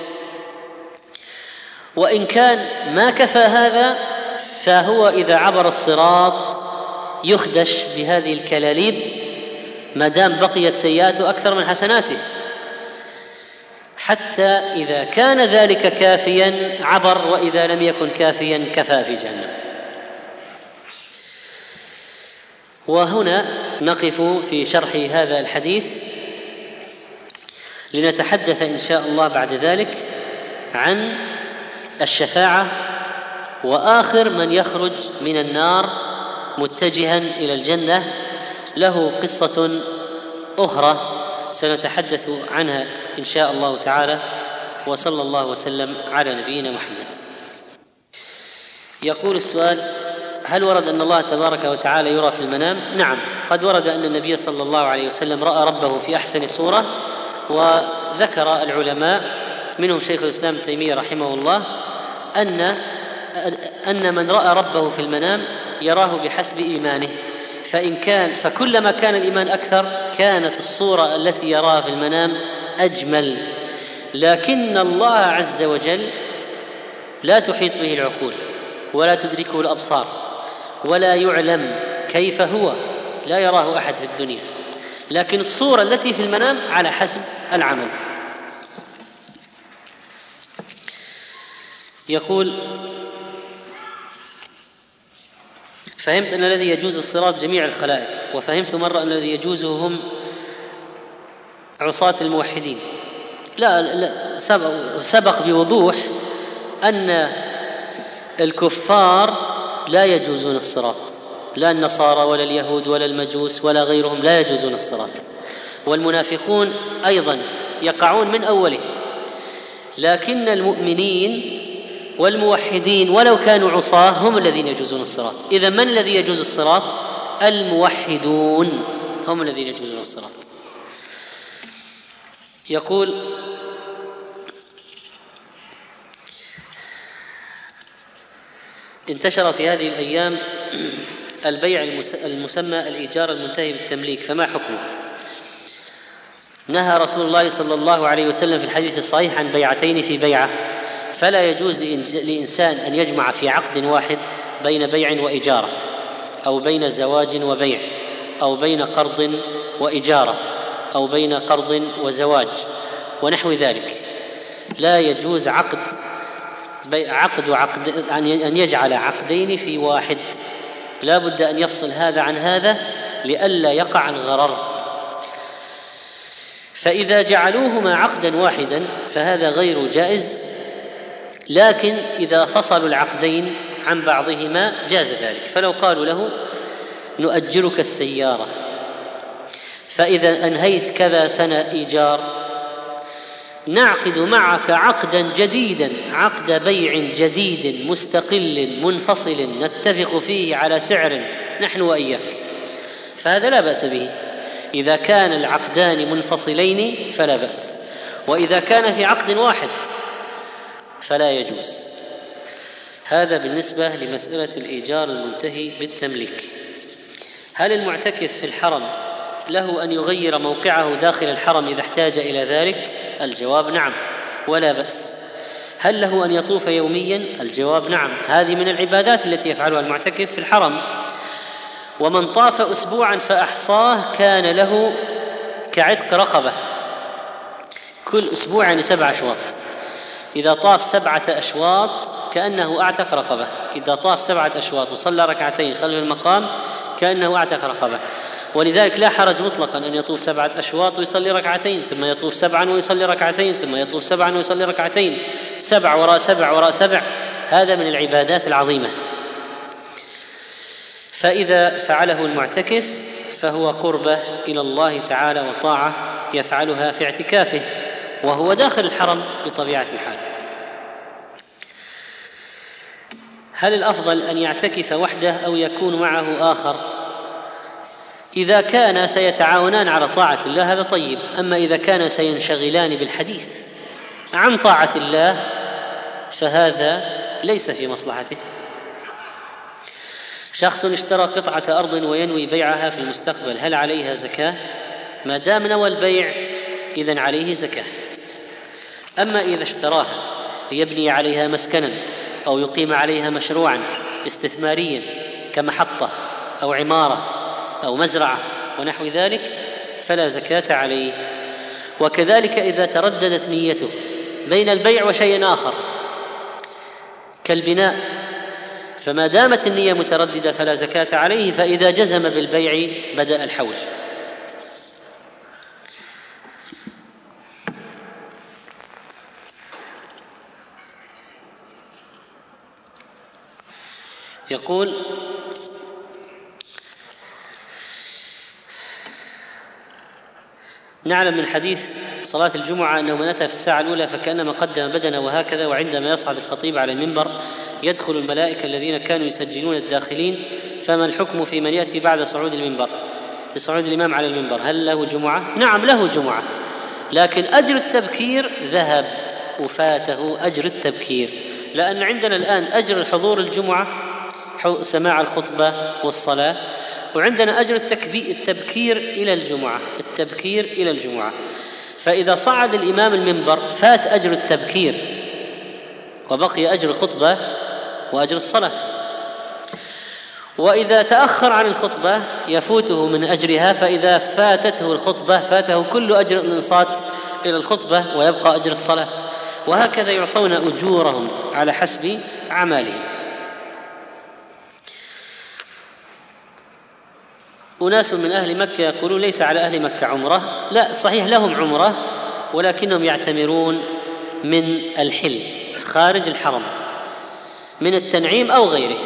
وإن كان ما كفى هذا فهو إذا عبر الصراط يخدش بهذه الكلاليب ما دام بقيت سيئاته أكثر من حسناته، حتى إذا كان ذلك كافيا عبر، وإذا لم يكن كافيا كفى في جهنم. وهنا نقف في شرح هذا الحديث لنتحدث إن شاء الله بعد ذلك عن الشفاعة، وآخر من يخرج من النار متجها إلى الجنة له قصة أخرى سنتحدث عنها إن شاء الله تعالى. وصلى الله وسلم على نبينا محمد. يقول السؤال: هل ورد أن الله تبارك وتعالى يرى في المنام؟ نعم، قد ورد أن النبي صلى الله عليه وسلم رأى ربه في أحسن صورة، وذكر العلماء منهم شيخ الإسلام ابن تيمية رحمه الله أن من رأى ربه في المنام يراه بحسب إيمانه، فكلما كان الإيمان أكثر كانت الصورة التي يراها في المنام أجمل. لكن الله عز وجل لا تحيط به العقول ولا تدركه الأبصار ولا يعلم كيف هو، لا يراه أحد في الدنيا، لكن الصورة التي في المنام على حسب العمل. يقول: فهمت أن الذي يجوز الصراط جميع الخلائق، وفهمت مرة أن الذي يجوزه هم عصاة الموحدين. لا سبق بوضوح أن الكفار لا يجوزون الصراط، لا النصارى ولا اليهود ولا المجوس ولا غيرهم لا يجوزون الصراط، والمنافقون أيضا يقعون من أوله. لكن المؤمنين والموحدين ولو كانوا عصاة هم الذين يجوزون الصراط. إذا من الذي يجوز الصراط؟ الموحدون هم الذين يجوزون الصراط. يقول: انتشر في هذه الأيام البيع المسمى الإيجار المنتهي بالتمليك، فما حكمه؟ نهى رسول الله صلى الله عليه وسلم في الحديث الصحيح عن بيعتين في بيعة، فلا يجوز لإنسان أن يجمع في عقد واحد بين بيع وإجارة، أو بين زواج وبيع، أو بين قرض وإجارة، أو بين قرض وزواج ونحو ذلك. لا يجوز عقد أن يجعل عقدين في واحد، لا بد أن يفصل هذا عن هذا لئلا يقع الغرر. فإذا جعلوهما عقدا واحدا فهذا غير جائز، لكن إذا فصلوا العقدين عن بعضهما جاز ذلك. فلو قالوا له: نؤجرك السيارة، فإذا أنهيت كذا سنة إيجار نعقد معك عقدا جديدا، عقد بيع جديد مستقل منفصل نتفق فيه على سعر نحن وإياك، فهذا لا بأس به. إذا كان العقدان منفصلين فلا بأس، وإذا كان في عقد واحد فلا يجوز. هذا بالنسبة لمسألة الإيجار المنتهي بالتمليك. هل المعتكف في الحرم له أن يغير موقعه داخل الحرم إذا احتاج إلى ذلك؟ الجواب نعم ولا بأس. هل له أن يطوف يوميا؟ الجواب نعم، هذه من العبادات التي يفعلها المعتكف في الحرم. ومن طاف أسبوعا فأحصاه كان له كعتق رقبة، كل أسبوع 7 أشواط، إذا طاف 7 أشواط كأنه أعتق رقبة. إذا طاف 7 أشواط وصلى ركعتين خلف المقام كأنه أعتق رقبة. ولذلك لا حرج مطلقا أن يطوف 7 أشواط ويصلي ركعتين، ثم يطوف 7 ويصلي ركعتين، ثم يطوف 7 ويصلي ركعتين، 7 وراء 7 وراء 7. هذا من العبادات العظيمة. فإذا فعله المعتكف فهو قربة إلى الله تعالى وطاعة يفعلها في اعتكافه وهو داخل الحرم بطبيعة الحال. هل الأفضل أن يعتكف وحده أو يكون معه آخر؟ إذا كان سيتعاونان على طاعة الله هذا طيب، أما إذا كان سينشغلان بالحديث عن طاعة الله فهذا ليس في مصلحته. شخص اشترى قطعة أرض وينوي بيعها في المستقبل، هل عليها زكاة؟ ما دام نوى البيع إذن عليه زكاة. أما إذا اشتراها ليبني عليها مسكنا أو يقيم عليها مشروعا استثماريا كمحطة أو عمارة أو مزرعة ونحو ذلك فلا زكاة عليه. وكذلك إذا ترددت نيته بين البيع وشيء آخر كالبناء فما دامت النية مترددة فلا زكاة عليه، فإذا جزم بالبيع بدأ الحول. يقول: نعلم من حديث صلاة الجمعة أنه من أتى في الساعة الأولى فكأنما قدم بدنه وهكذا، وعندما يصعد الخطيب على المنبر يدخل الملائكة الذين كانوا يسجلون الداخلين، فما الحكم في من يأتي بعد صعود المنبر لصعود الإمام على المنبر؟ هل له جمعة؟ نعم له جمعة، لكن أجر التبكير ذهب وفاته أجر التبكير، لأن عندنا الآن أجر الحضور الجمعة سماع الخطبة والصلاة، وعندنا أجر التبكير إلى الجمعة. فإذا صعد الإمام المنبر فات أجر التبكير وبقي أجر الخطبة وأجر الصلاة، وإذا تأخر عن الخطبة يفوته من أجرها، فإذا فاتته الخطبة فاته كل أجر الانصات إلى الخطبة ويبقى أجر الصلاة، وهكذا يعطون أجورهم على حسب أعمالهم. أناس من أهل مكة يقولون ليس على أهل مكة عمرة. لا، صحيح لهم عمرة ولكنهم يعتمرون من الحل خارج الحرم من التنعيم أو غيره.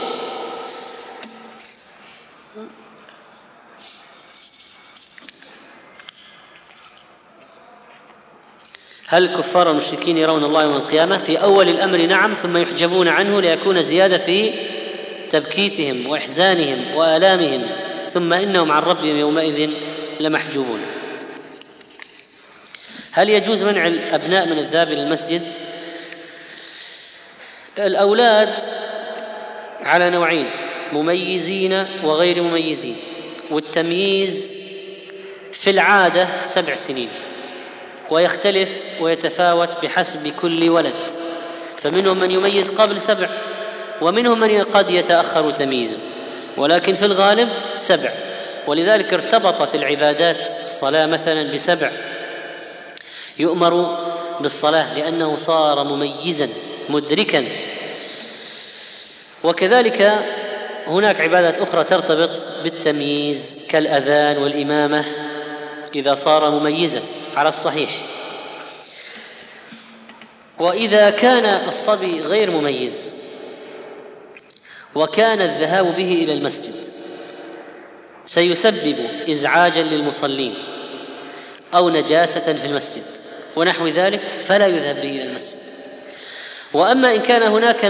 هل الكفار والمشركين يرون الله يوم القيامة؟ في أول الأمر نعم، ثم يحجبون عنه ليكون زيادة في تبكيتهم وإحزانهم وآلامهم، ثم إنهم عن ربهم يومئذ لمحجوبون. هل يجوز منع الأبناء من الذهاب إلى المسجد؟ الأولاد على نوعين: مميزين وغير مميزين، والتمييز في العادة 7 سنين، ويختلف ويتفاوت بحسب كل ولد، فمنهم من يميز قبل 7، ومنهم من قد يتأخر تمييزه، ولكن في الغالب 7. ولذلك ارتبطت العبادات الصلاة مثلا ب7، يؤمر بالصلاة لأنه صار مميزا مدركا. وكذلك هناك عبادات أخرى ترتبط بالتمييز كالأذان والإمامة إذا صار مميزا على الصحيح. وإذا كان الصبي غير مميز وكان الذهاب به إلى المسجد سيسبب إزعاجا للمصلين أو نجاسة في المسجد ونحو ذلك فلا يذهب به إلى المسجد. وأما إن كان هناك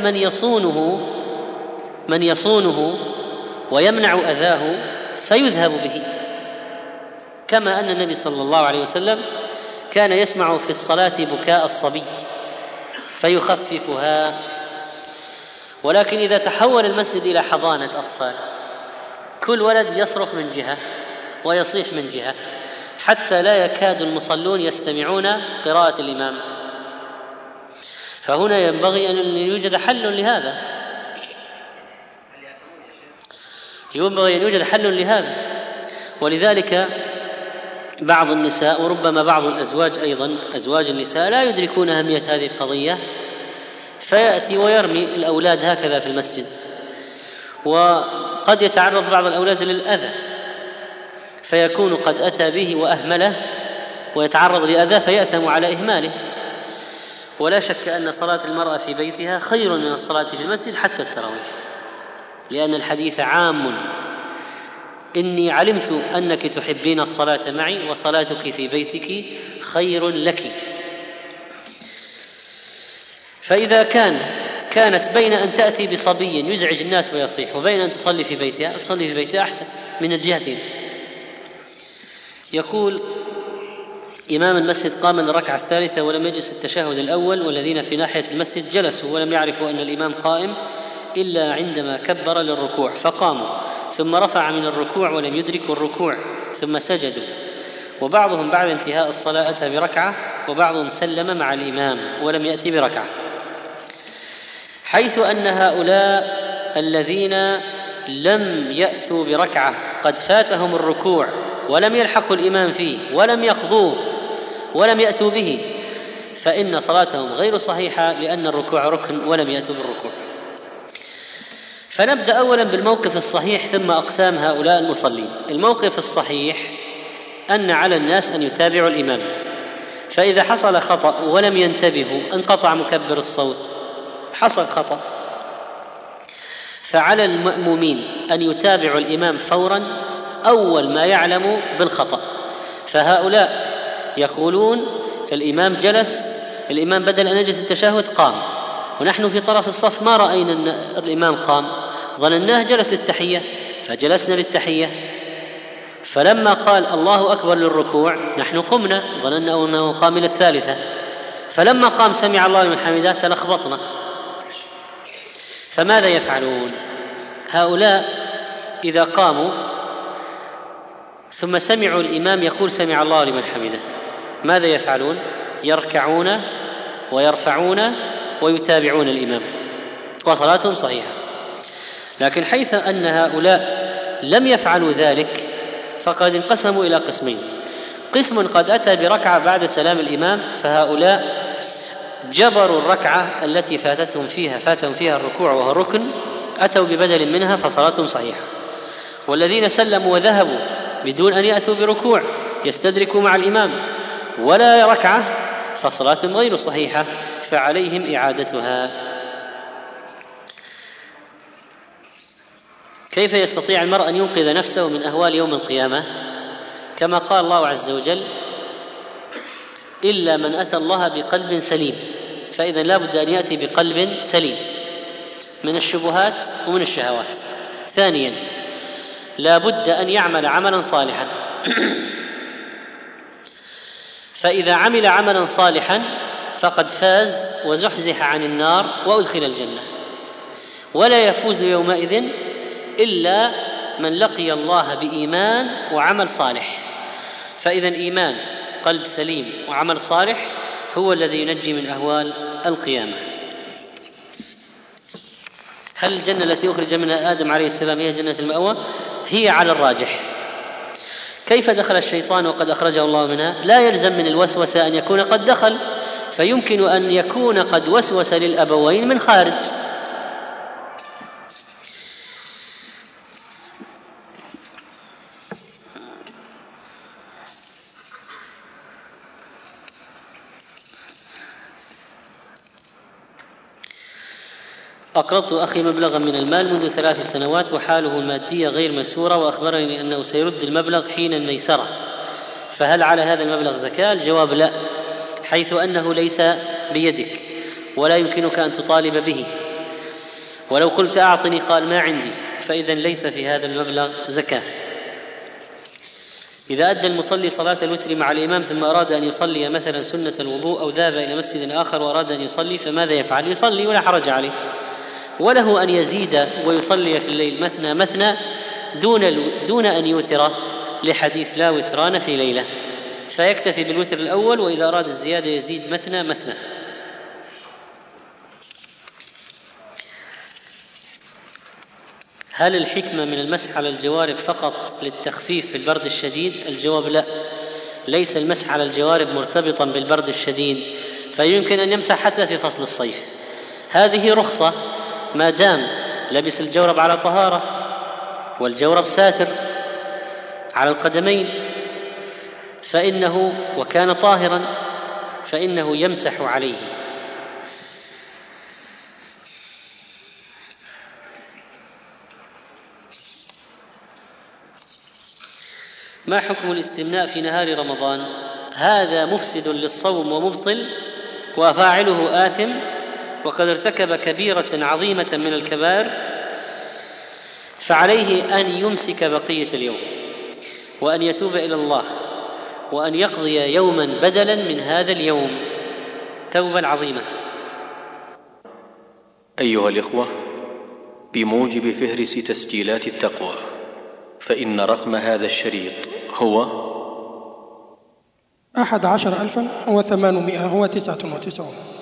من يصونه ويمنع أذاه فيذهب به، كما أن النبي صلى الله عليه وسلم كان يسمع في الصلاة بكاء الصبي فيخففها. ولكن إذا تحول المسجد إلى حضانة أطفال كل ولد يصرخ من جهة ويصيح من جهة حتى لا يكاد المصلون يستمعون قراءة الإمام، فهنا ينبغي أن يوجد حل لهذا. ولذلك بعض النساء وربما بعض الأزواج أيضا أزواج النساء لا يدركون أهمية هذه القضية فيأتي ويرمي الأولاد هكذا في المسجد، وقد يتعرض بعض الأولاد للأذى فيكون قد أتى به وأهمله ويتعرض لأذى فيأثم على إهماله. ولا شك أن صلاة المرأة في بيتها خير من الصلاة في المسجد حتى التراويح، لأن الحديث عام: إني علمت أنك تحبين الصلاة معي وصلاتك في بيتك خير لك. فإذا كانت بين أن تأتي بصبي يزعج الناس ويصيح وبين أن تصلي في بيتها، تصلي في بيتها أحسن من الجهتين. يقول: إمام المسجد قام للركعة الثالثة ولم يجلس التشهد الأول، والذين في ناحية المسجد جلسوا ولم يعرفوا أن الإمام قائم إلا عندما كبر للركوع فقاموا، ثم رفع من الركوع ولم يدركوا الركوع ثم سجدوا، وبعضهم بعد انتهاء الصلاة أتى بركعة، وبعضهم سلم مع الإمام ولم يأتي بركعة. حيث أن هؤلاء الذين لم يأتوا بركعة قد فاتهم الركوع ولم يلحقوا الإمام فيه ولم يقضوه ولم يأتوا به، فإن صلاتهم غير صحيحة، لأن الركوع ركن ولم يأتوا بالركوع. فنبدأ أولا بالموقف الصحيح ثم أقسام هؤلاء المصلين. الموقف الصحيح أن على الناس أن يتابعوا الإمام، فإذا حصل خطأ ولم ينتبهوا انقطع مكبر الصوت، حصل خطأ، فعلى المأمومين أن يتابعوا الإمام فورا أول ما يعلموا بالخطأ. فهؤلاء يقولون: الإمام جلس، الإمام بدل أن يجلس التشهد قام، ونحن في طرف الصف ما رأينا أن الإمام قام، ظنناه جلس للتحية فجلسنا للتحية، فلما قال الله أكبر للركوع نحن قمنا ظننا أنه قام للثالثة، فلما قام سمع الله لمن حمده تلخبطنا. فماذا يفعلون هؤلاء إذا قاموا ثم سمعوا الإمام يقول سمع الله لمن حمده؟ ماذا يفعلون؟ يركعون ويرفعون ويتابعون الإمام وصلاتهم صحيحة. لكن حيث أن هؤلاء لم يفعلوا ذلك فقد انقسموا إلى قسمين: قسم قد أتى بركعة بعد سلام الإمام، فهؤلاء جبروا الركعة التي فاتهم فيها الركوع وهو الركن، أتوا ببدل منها فصلاتهم صحيحة. والذين سلموا وذهبوا بدون أن يأتوا بركوع يستدركوا مع الإمام ولا ركعة فصلاتهم غير صحيحة، فعليهم إعادتها. كيف يستطيع المرء أن ينقذ نفسه من أهوال يوم القيامة؟ كما قال الله عز وجل: إلا من أتى الله بقلب سليم. فإذا لا بد أن يأتي بقلب سليم من الشبهات ومن الشهوات. ثانيا لا بد أن يعمل عملا صالحا فإذا عمل عملا صالحا فقد فاز وزحزح عن النار وأدخل الجنة. ولا يفوز يومئذ إلا من لقي الله بإيمان وعمل صالح. فإذا إيمان، قلب سليم وعمل صالح هو الذي ينجي من أهوال القيامة. هل الجنة التي أخرج منها آدم عليه السلام هي جنة المأوى؟ هي على الراجح. كيف دخل الشيطان وقد أخرجه الله منها؟ لا يلزم من الوسوسة أن يكون قد دخل، فيمكن أن يكون قد وسوس للأبوين من خارج. أقرضت أخي مبلغا من المال منذ 3 سنوات وحاله المادية غير ميسورة، وأخبرني أنه سيرد المبلغ حين الميسرة، فهل على هذا المبلغ زكاة؟ الجواب لا، حيث أنه ليس بيدك ولا يمكنك أن تطالب به، ولو قلت أعطني قال ما عندي، فإذا ليس في هذا المبلغ زكاة. إذا أدى المصلي صلاة الوتر مع الإمام ثم أراد أن يصلي مثلا سنة الوضوء أو ذهب إلى مسجد آخر وأراد أن يصلي فماذا يفعل؟ يصلي ولا حرج عليه، وله أن يزيد ويصلي في الليل مثنى مثنى دون أن يوتر، لحديث لا وتران في ليلة، فيكتفي بالوتر الأول، وإذا أراد الزيادة يزيد مثنى مثنى. هل الحكمة من المسح على الجوارب فقط للتخفيف في البرد الشديد؟ الجواب لا، ليس المسح على الجوارب مرتبطا بالبرد الشديد، فيمكن أن يمسح حتى في فصل الصيف. هذه رخصة ما دام لبس الجورب على طهارة والجورب ساتر على القدمين فإنه وكان طاهرا فإنه يمسح عليه. ما حكم الاستمناء في نهار رمضان؟ هذا مفسد للصوم ومبطل وفاعله آثم وقد ارتكب كبيرة عظيمة من الكبائر، فعليه أن يمسك بقية اليوم وأن يتوب إلى الله وأن يقضي يوما بدلا من هذا اليوم توبة عظيمة. أيها الإخوة، بموجب فهرس تسجيلات التقوى فإن رقم هذا الشريط هو 11,899.